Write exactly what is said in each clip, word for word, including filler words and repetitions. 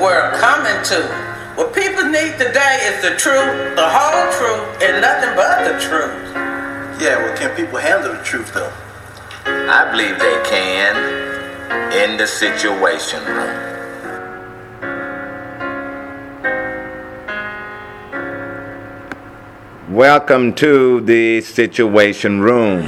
world coming to? What people need today is the truth, the whole truth, and nothing but the truth. Yeah, well, can people handle the truth, though? I believe they can in the Situation Room. Welcome to the Situation Room,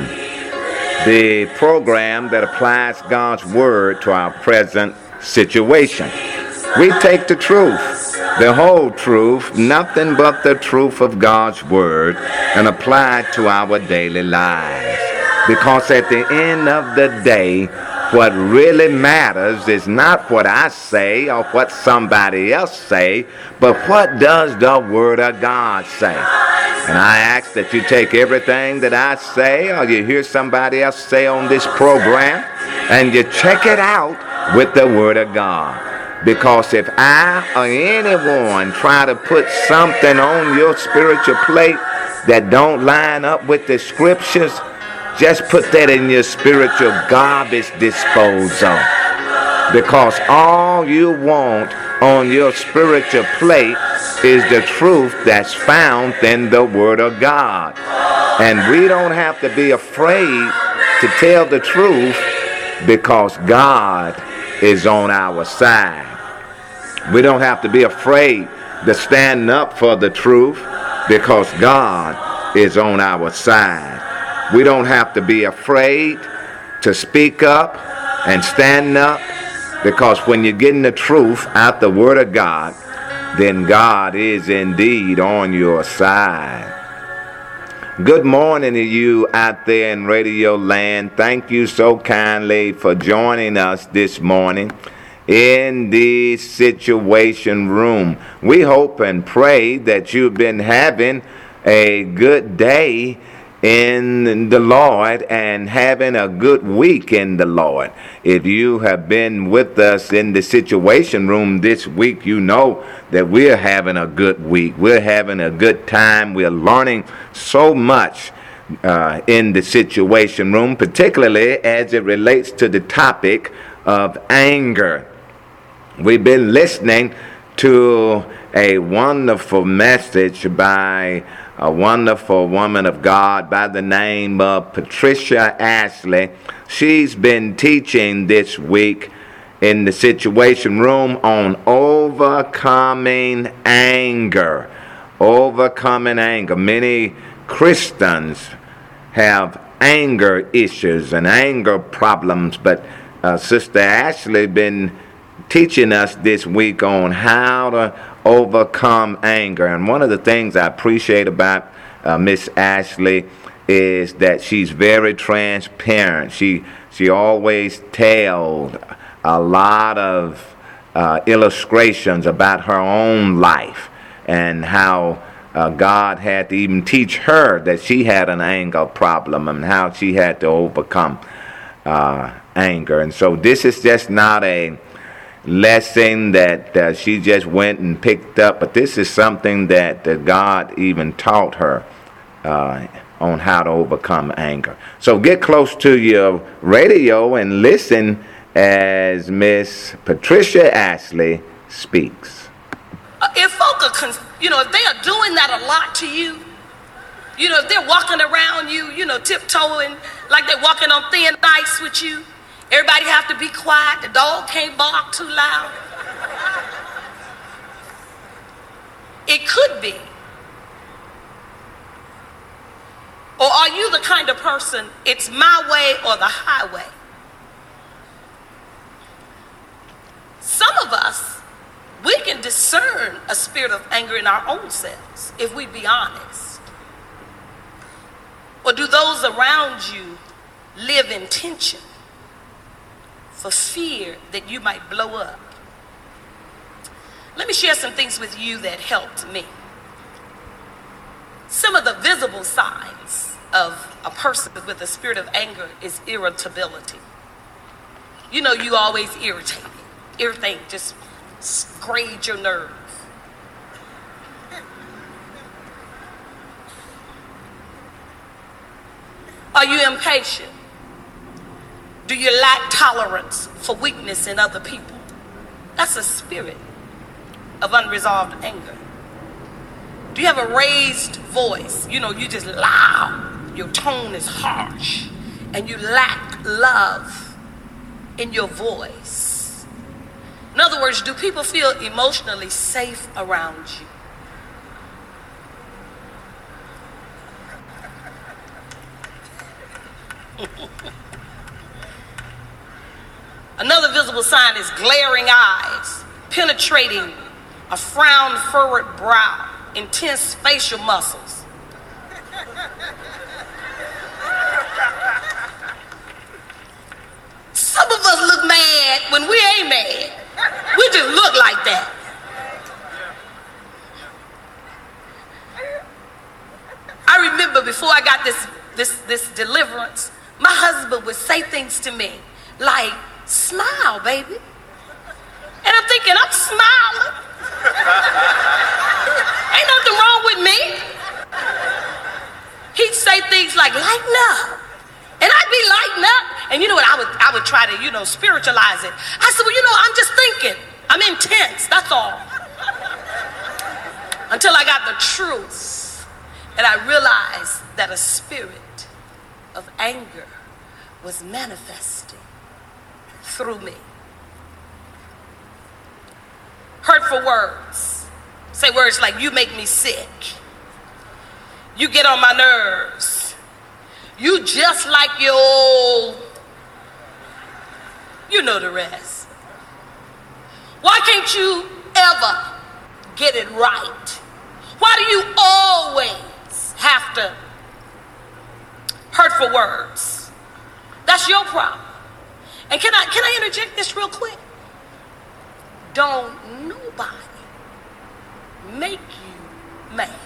the program that applies God's Word to our present situation. We take the truth, the whole truth, nothing but the truth of God's Word, and apply it to our daily lives. Because at the end of the day, what really matters is not what I say or what somebody else say, but what does the Word of God say? And I ask that you take everything that I say or you hear somebody else say on this program and you check it out with the Word of God. Because if I or anyone try to put something on your spiritual plate that don't line up with the Scriptures, just put that in your spiritual garbage disposal. Because all you want on your spiritual plate is the truth that's found in the Word of God. And we don't have to be afraid to tell the truth because God is on our side. We don't have to be afraid to stand up for the truth because God is on our side. We don't have to be afraid to speak up and stand up because when you're getting the truth out the Word of God, then God is indeed on your side. Good morning to you out there in Radio Land. Thank you so kindly for joining us this morning in the Situation Room. We hope and pray that you've been having a good day in the Lord and having a good week in the Lord. If you have been with us in the Situation Room this week, you know that we're having a good week. We're having a good time. We're learning so much uh, in the Situation Room, particularly as it relates to the topic of anger. We've been listening to a wonderful message by a wonderful woman of God by the name of Patricia Ashley. She's been teaching this week in the Situation Room on overcoming anger. Overcoming anger. Many Christians have anger issues and anger problems, but uh, Sister Ashley been teaching us this week on how to overcome anger. And one of the things I appreciate about uh, Miss Ashley is that she's very transparent. She she always tells a lot of uh, illustrations about her own life and how uh, God had to even teach her that she had an anger problem and how she had to overcome uh, anger. And so this is just not a lesson that uh, she just went and picked up, but this is something that uh, God even taught her uh, on how to overcome anger. So get close to your radio and listen as Miss Patricia Ashley speaks. Uh, if folk are, con- you know, if they are doing that a lot to you, you know, if they're walking around you, you know, tiptoeing like they're walking on thin ice with you, everybody have to be quiet. The dog can't bark too loud. It could be. Or are you the kind of person, it's my way or the highway? Some of us, we can discern a spirit of anger in our own selves, if we be honest. Or do those around you live in tension for fear that you might blow up? Let me share some things with you that helped me. Some of the visible signs of a person with a spirit of anger is irritability. You know, you always irritated. Irritate just grade your nerve. Are you impatient? Do you lack tolerance for weakness in other people? That's a spirit. of unresolved anger? Do you have a raised voice? You know, you just loud, your tone is harsh, and you lack love in your voice. In other words, do people feel emotionally safe around you? Another visible sign is glaring eyes, penetrating, a frown furrowed brow, intense facial muscles. Some of us look mad when we ain't mad. We just look like that. I remember before I got this, this, this deliverance, my husband would say things to me like, smile, baby. And I'm thinking, I'm smiling. Ain't nothing wrong with me. He'd say things like, lighten up. And I'd be lighten up. And you know what, I would, I would try to, you know, spiritualize it. I said, well, you know, I'm just thinking. I'm intense, that's all. Until I got the truth. And I realized that a spirit of anger was manifesting through me. Hurtful words. Say words like, you make me sick. You get on my nerves. You just like your old. You know the rest. Why can't you ever get it right? Why do you always have to? Hurtful words. That's your problem. And can I, can I interject this real quick? Don't nobody make you mad.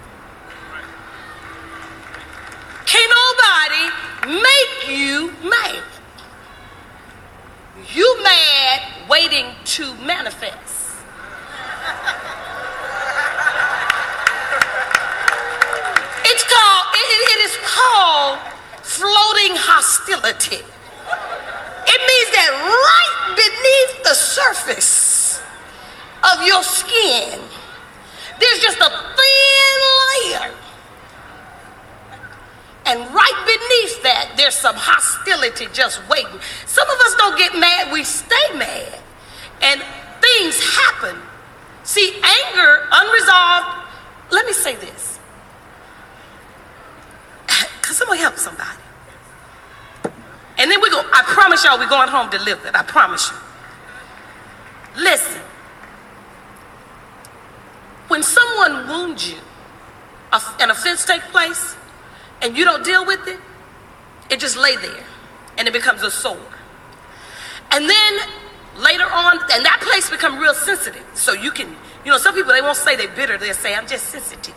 Can't nobody make you mad. You mad waiting to manifest. It's called, it, it is called floating hostility. It means that right beneath the surface of your skin, there's just a thin layer. And right beneath that, there's some hostility just waiting. Some of us don't get mad, we stay mad. And things happen. See, anger, unresolved, let me say this. Because somebody help somebody. And then we go, I promise y'all we're going home delivered. I promise you. Listen. When someone wounds you, an offense takes place, and you don't deal with it, it just lay there, and it becomes a sore. And then later on, and that place become real sensitive. So you can, you know, some people, they won't say they're bitter. They'll say, I'm just sensitive.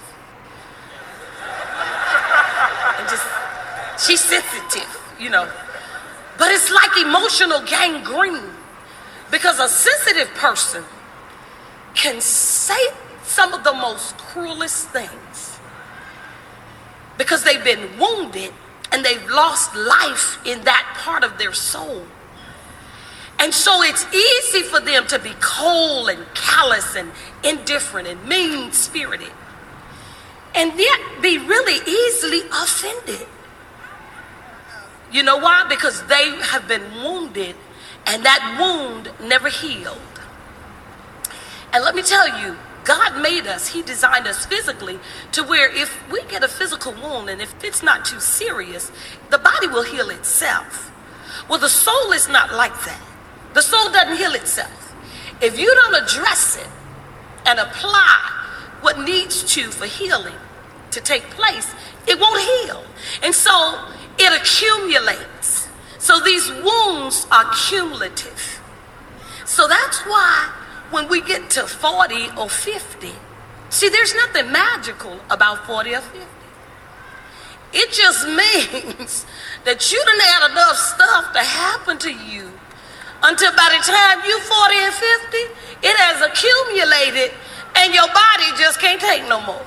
And just, she's sensitive, you know. But it's like emotional gangrene, because a sensitive person can say some of the most cruelest things because they've been wounded and they've lost life in that part of their soul. And so it's easy for them to be cold and callous and indifferent and mean-spirited, and yet be really easily offended. You know why? Because they have been wounded, and that wound never healed. And let me tell you, God made us, he designed us physically to where if we get a physical wound and if it's not too serious, the body will heal itself. Well, the soul is not like that. The soul doesn't heal itself. If you don't address it and apply what needs to for healing to take place, it won't heal. And so it accumulates. So these wounds are cumulative. So that's why when we get to forty or fifty, see, there's nothing magical about forty or fifty. It just means that you done had enough stuff to happen to you until by the time you forty and fifty, it has accumulated and your body just can't take no more.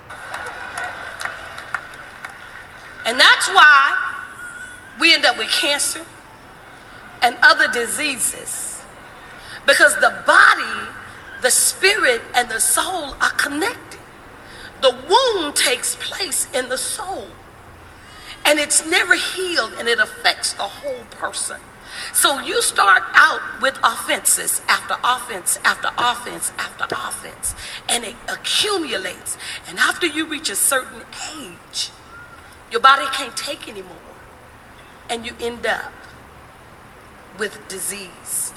And that's why we end up with cancer and other diseases, because the body The spirit and the soul are connected. The wound takes place in the soul, and it's never healed, and it affects the whole person. So you start out with offenses after offense after offense after offense, and it accumulates. And after you reach a certain age, your body can't take anymore, and you end up with disease.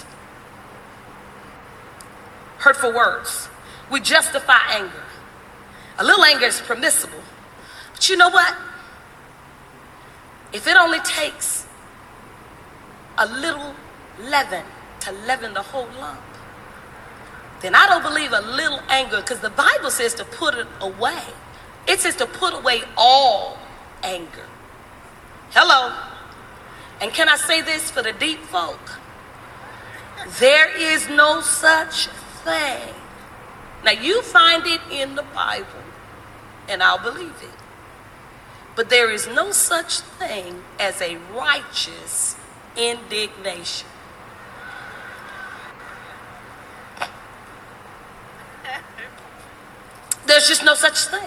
Hurtful words. We justify anger. A little anger is permissible. But you know what? If it only takes a little leaven to leaven the whole lump, then I don't believe a little anger, because the Bible says to put it away. It says to put away all anger. Hello. And can I say this for the deep folk? There is no such thing. Now you find it in the Bible, and I'll believe it. But there is no such thing as a righteous indignation. There's just no such thing.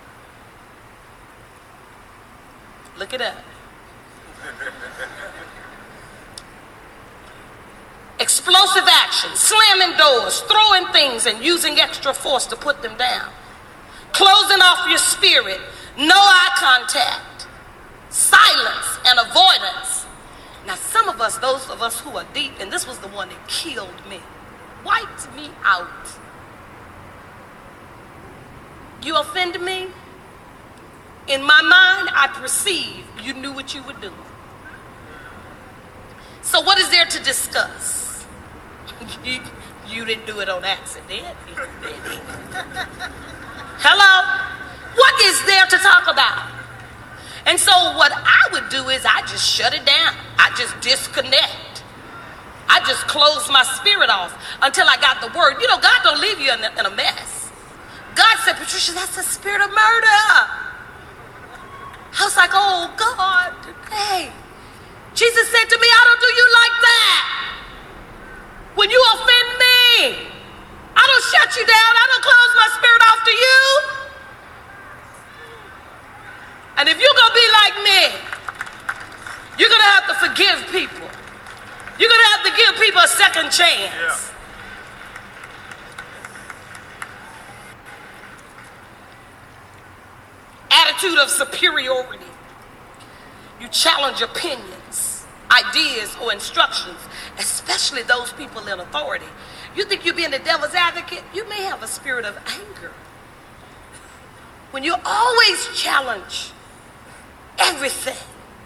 Look it up. Explosive action, slamming doors, throwing things, and using extra force to put them down. Closing off your spirit, no eye contact, silence and avoidance. Now some of us, those of us who are deep, and this was the one that killed me, wiped me out. You offended me? In my mind, I perceived you knew what you were doing. So what is there to discuss? You, you didn't do it on accident, did you? Hello? What is there to talk about? And so what I would do is I just shut it down. I just disconnect. I just close my spirit off until I got the word. You know, God don't leave you in a, in a mess. God said, Patricia, that's the spirit of murder. I was like, oh God, hey. Jesus said to me, I don't do you like that. When you offend me, I don't shut you down. I don't close my spirit off to you. And if you're going to be like me, you're going to have to forgive people. You're going to have to give people a second chance. Yeah. Attitude of superiority. You challenge opinions, ideas, or instructions, especially those people in authority. You think you're being the devil's advocate? You may have a spirit of anger. When you always challenge everything,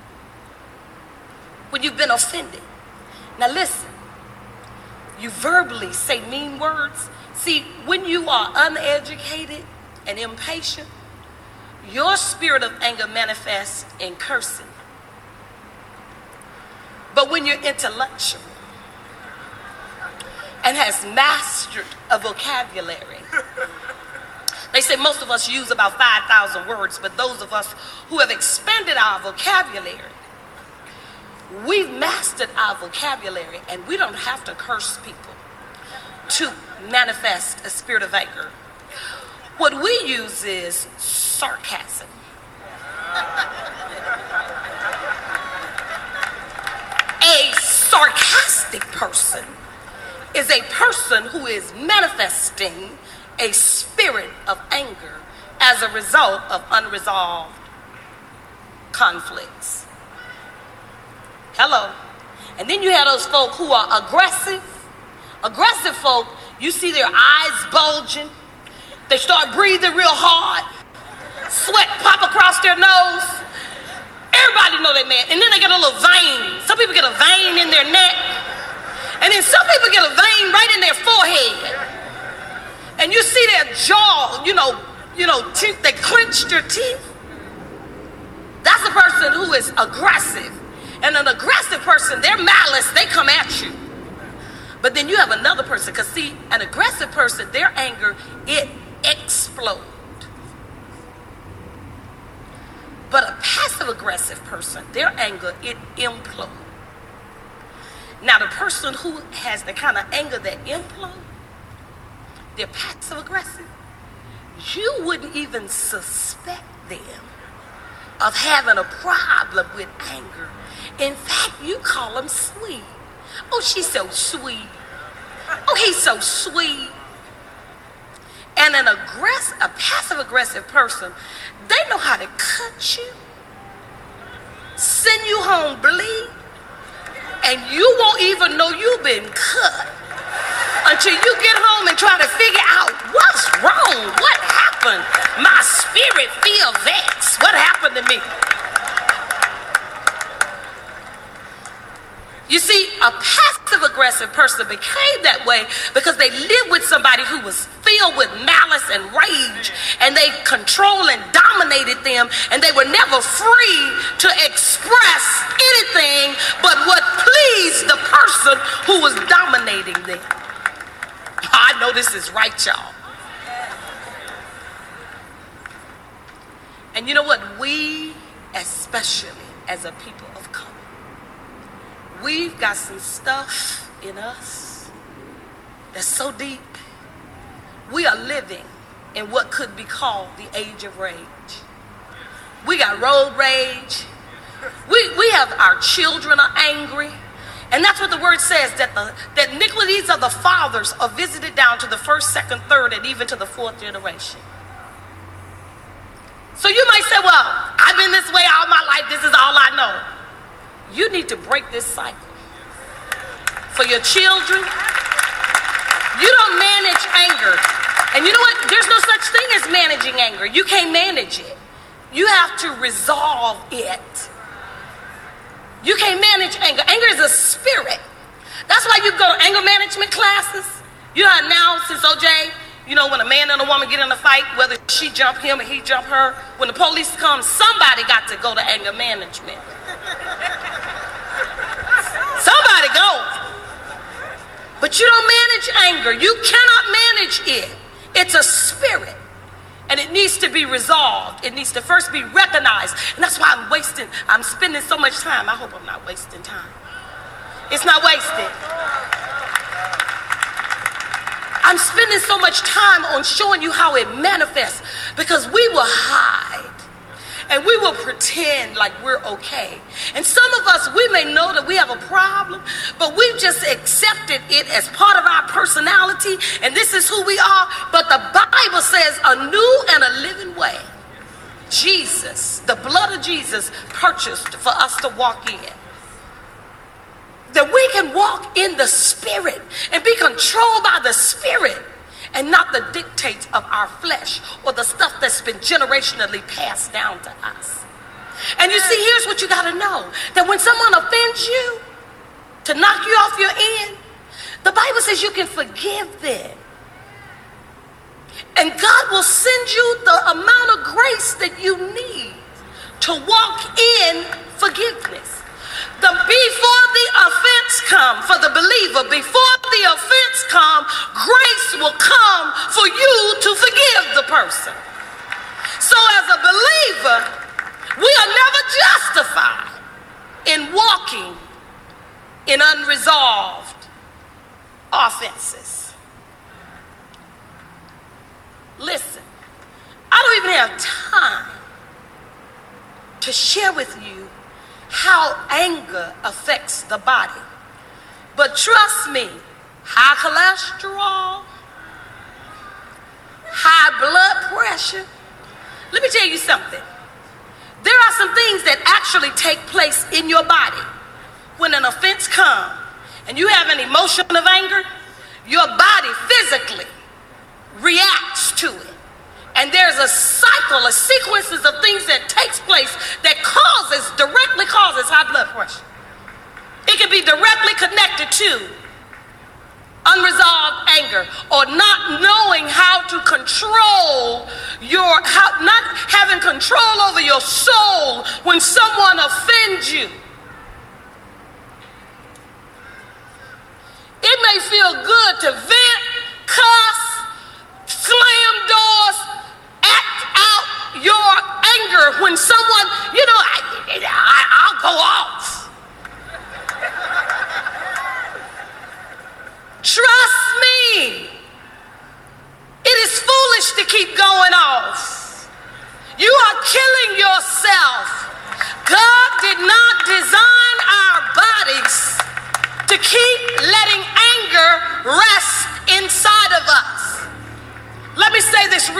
when you've been offended. Now listen, you verbally say mean words. See, when you are uneducated and impatient, your spirit of anger manifests in cursing. But when you're intellectual and has mastered a vocabulary, they say most of us use about five thousand words, but those of us who have expanded our vocabulary, we've mastered our vocabulary, and we don't have to curse people to manifest a spirit of anger. What we use is sarcasm. A sarcastic person is a person who is manifesting a spirit of anger as a result of unresolved conflicts. Hello. And then you have those folk who are aggressive. Aggressive folk, you see their eyes bulging. They start breathing real hard. Sweat pop across their nose. Everybody know that man. And then they get a little vein. Some people get a vein in their neck. And then some people get a vein right in their forehead. And you see their jaw, you know, you know, teeth, they clench their teeth. That's a person who is aggressive. And an aggressive person, their malice, they come at you. But then you have another person, because see, an aggressive person, their anger, it explodes. But a passive-aggressive person, their anger, it implodes. Now, the person who has the kind of anger that implodes, they're passive aggressive, you wouldn't even suspect them of having a problem with anger. In fact, you call them sweet. Oh, she's so sweet. Oh, he's so sweet. And an aggressive, a passive-aggressive person, they know how to cut you, send you home bleed, and you won't even know you've been cut until you get home and try to figure out what's wrong, what happened. My spirit feel vexed. What happened to me? You see, a passive-aggressive person became that way because they lived with somebody who was filled with malice and rage, and they controlled and dominated them, and they were never free to express anything but what pleased the person who was dominating them. I know this is right, y'all. And you know what? We, especially as a people of color, we've got some stuff in us that's so deep. We are living in what could be called the age of rage. We got road rage. We, we have our children are angry. And that's what the word says, that the that iniquities of the fathers are visited down to the first, second, third, and even to the fourth generation. So you might say, well, I've been this way all my life. This is all I know. You need to break this cycle. For your children, you don't manage anger. And you know what? There's no such thing as managing anger. You can't manage it. You have to resolve it. You can't manage anger. Anger is a spirit. That's why you go to anger management classes. You know now, since O J, you know, when a man and a woman get in a fight, whether she jump him or he jump her, when the police come, somebody got to go to anger management. Somebody go. But you don't manage anger. You cannot manage it. It's a spirit. And it needs to be resolved. It needs to first be recognized. And that's why I'm wasting, I'm spending so much time. I hope I'm not wasting time. It's not wasted. I'm spending so much time on showing you how it manifests, because we will hide and we will pretend like we're okay. And some of us, we may know that we have a problem, but we've just accepted it as part of our personality, and this is who we are. But the Bible says a new and a living way. Jesus, the blood of Jesus purchased for us to walk in. That we can walk in the Spirit and be controlled by the Spirit and not the dictates of our flesh or the stuff that's been generationally passed down to us. And you see, here's what you got to know, that when someone offends you to knock you off your end, the Bible says you can forgive them. And God will send you the amount of grace that you need to walk in forgiveness. The, before the offense come, for the believer, before the offense come, grace will come for you to forgive the person. So as a believer, we are never justified in walking in unresolved offenses. Listen, I don't even have time to share with you how anger affects the body. But trust me, high cholesterol, high blood pressure. Let me tell you something. There are some things that actually take place in your body. When an offense comes and you have an emotion of anger, your body physically reacts to it. And there's a cycle, a sequences of things that takes place that causes, directly causes high blood pressure. It can be directly connected to unresolved anger, or not knowing how to control your, how, not having control over your soul when someone offends you. It may feel good to vent, cuss, slam doors, act out your anger when someone, you know, I, I, I'll go off. Trust me,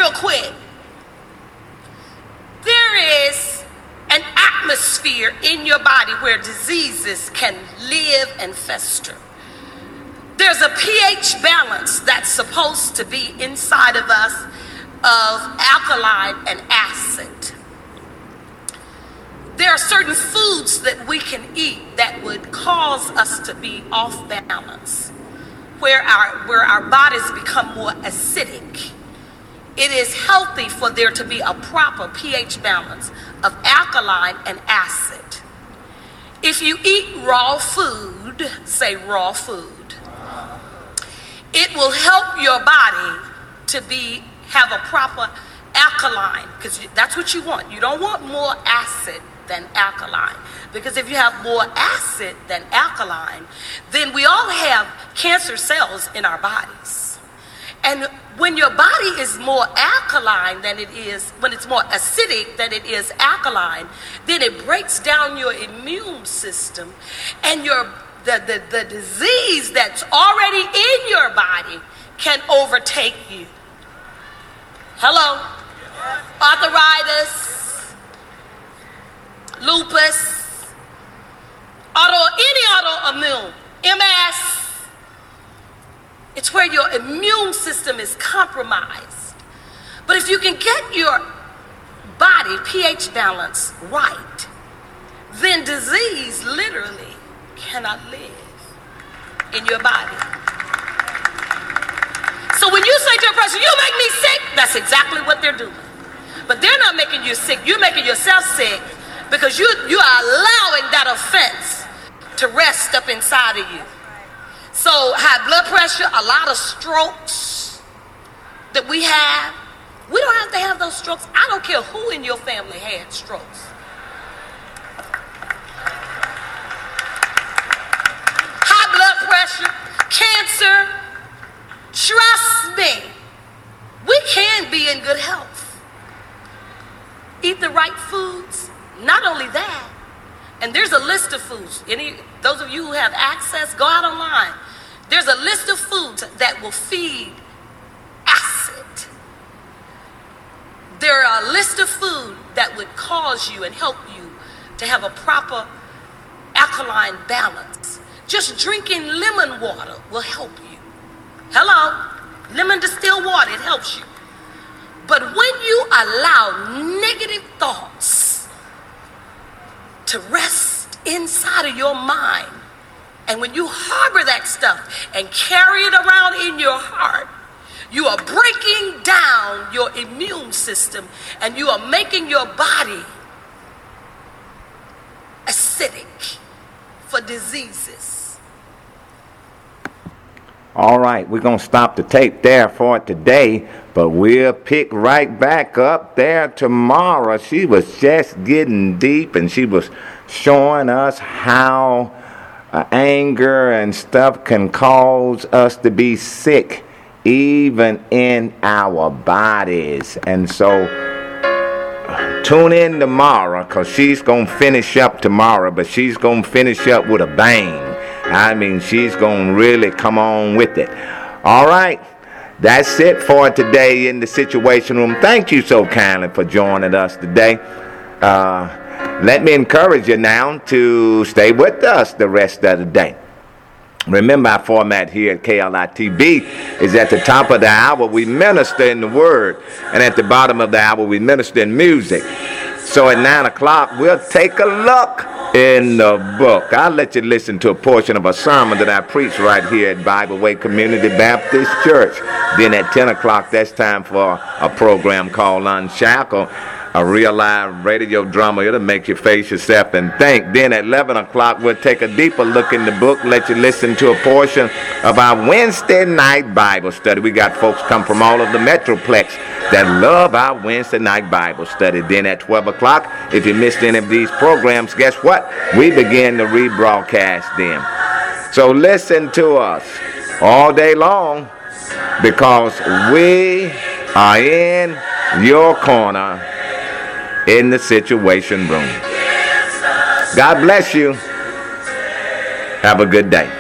real quick. There is an atmosphere in your body where diseases can live and fester. There's a pH balance that's supposed to be inside of us of alkaline and acid. There are certain foods that we can eat that would cause us to be off balance, where our, where our bodies become more acidic. It is healthy for there to be a proper pH balance of alkaline and acid. If you eat raw food, say raw food, it will help your body to be have a proper alkaline, because that's what you want. You don't want more acid than alkaline, because if you have more acid than alkaline, then we all have cancer cells in our bodies. And when your body is more alkaline than it is, when it's more acidic than it is alkaline, then it breaks down your immune system, and your the, the, the disease that's already in your body can overtake you. Hello? Arthritis, lupus, auto, any autoimmune, M S. It's where your immune system is compromised. But if you can get your body pH balance right, then disease literally cannot live in your body. So when you say to a person, you make me sick, that's exactly what they're doing. But they're not making you sick, you're making yourself sick, because you, you are allowing that offense to rest up inside of you. So high blood pressure, a lot of strokes that we have, we don't have to have those strokes. I don't care who in your family had strokes. High blood pressure, cancer, trust me, we can be in good health. Eat the right foods. Not only that, and there's a list of foods. Any those of you who have access, go out online. There's a list of foods that will feed acid. There are a list of food that would cause you and help you to have a proper alkaline balance. Just drinking lemon water will help you. Hello? Lemon distilled water, it helps you. But when you allow negative thoughts to rest inside of your mind, and when you harbor that stuff and carry it around in your heart, you are breaking down your immune system, and you are making your body acidic for diseases. All right, we're going to stop the tape there for today, but we'll pick right back up there tomorrow. She was just getting deep, and she was showing us how uh, anger and stuff can cause us to be sick, even in our bodies. And so uh, tune in tomorrow, because she's going to finish up tomorrow, but she's going to finish up with a bang. I mean, she's going to really come on with it. All right. That's it for today in the Situation Room. Thank you so kindly for joining us today. Uh, let me encourage you now to stay with us the rest of the day. Remember, our format here at K L I T B is at the top of the hour we minister in the Word, and at the bottom of the hour we minister in music. So at nine o'clock, we'll take a look in the book. I'll let you listen to a portion of a sermon that I preach right here at Bible Way Community Baptist Church. Then at ten o'clock, that's time for a program called Unshackled, a real live radio drama. It'll make you face yourself and think. Then at eleven o'clock, we'll take a deeper look in the book, let you listen to a portion of our Wednesday night Bible study. We got folks come from all of the Metroplex that love our Wednesday night Bible study. Then at twelve o'clock, if you missed any of these programs, guess what? We begin to rebroadcast them. So listen to us all day long, because we are in your corner in the Situation Room. God bless you. Have a good day.